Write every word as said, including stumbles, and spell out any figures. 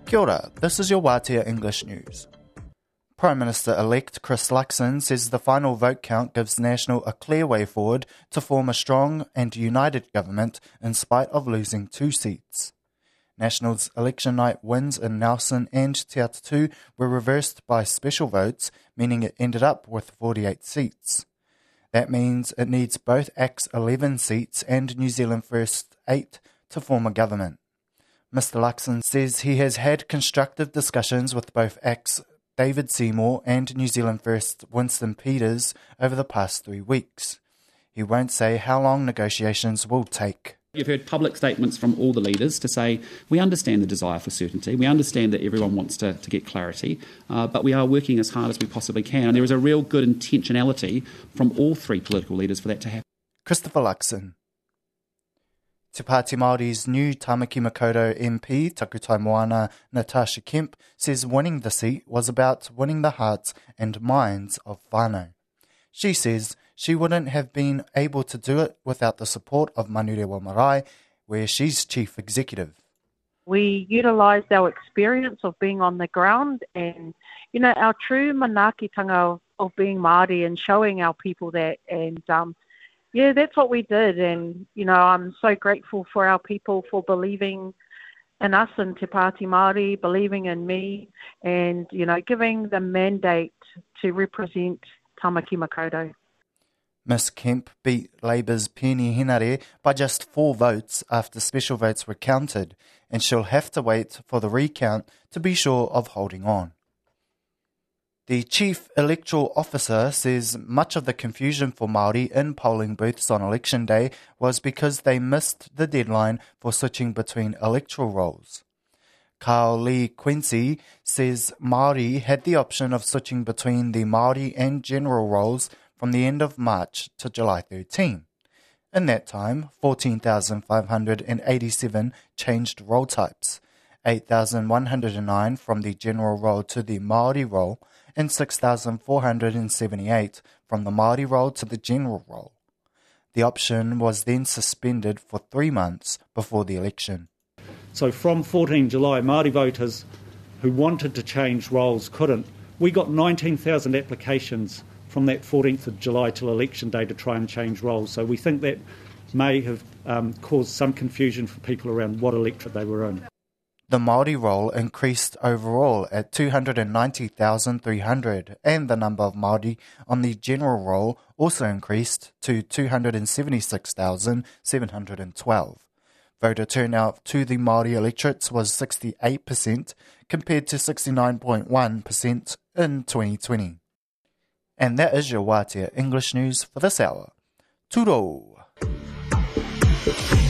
Kia ora, this is your Wātea English News. Prime Minister-elect Chris Luxon says the final vote count gives National a clear way forward to form a strong and united government in spite of losing two seats. National's election night wins in Nelson and Te Atatu were reversed by special votes, meaning it ended up with forty-eight seats. That means it needs both A C T's eleven seats and New Zealand First's eight to form a government. Mister Luxon says he has had constructive discussions with both A C T David Seymour and New Zealand First Winston Peters over the past three weeks. He won't say how long negotiations will take. You've heard public statements from all the leaders to say, we understand the desire for certainty, we understand that everyone wants to, to get clarity, uh, but we are working as hard as we possibly can. And there is a real good intentionality from all three political leaders for that to happen. Christopher Luxon. Te Pāti Māori's new Tamaki Makaurau M P, Takutai Moana Natasha Kemp, says winning the seat was about winning the hearts and minds of whānau. She says she wouldn't have been able to do it without the support of Manurewa Marae, where she's chief executive. We utilised our experience of being on the ground and, you know, our true manaakitanga of, of being Māori and showing our people that. And, um, yeah, that's what we did. And, you know, I'm so grateful for our people for believing in us in Te Pāti Māori, believing in me and, you know, giving the mandate to represent Tamaki Makaurau. Miss Kemp beat Labour's Peeni Henare by just four votes after special votes were counted, and she'll have to wait for the recount to be sure of holding on. The Chief Electoral Officer says much of the confusion for Māori in polling booths on election day was because they missed the deadline for switching between electoral rolls. Carl Lee Quincy says Māori had the option of switching between the Māori and general rolls from the end of March to July thirteenth. In that time, fourteen thousand five hundred eighty-seven changed roll types, eight thousand one hundred nine from the general roll to the Māori roll, and six thousand four hundred seventy-eight from the Māori roll to the general roll. The option was then suspended for three months before the election. So from fourteenth July, Māori voters who wanted to change rolls couldn't. We got nineteen thousand applications from that fourteenth of July till election day to try and change rolls. So we think that may have um, caused some confusion for people around what electorate they were in. The Māori roll increased overall at two hundred ninety thousand three hundred, and the number of Māori on the general roll also increased to two hundred seventy-six thousand seven hundred twelve. Voter turnout to the Māori electorates was sixty-eight percent compared to sixty-nine point one percent in twenty twenty. And that is your Wātea English News for this hour. Tūrou!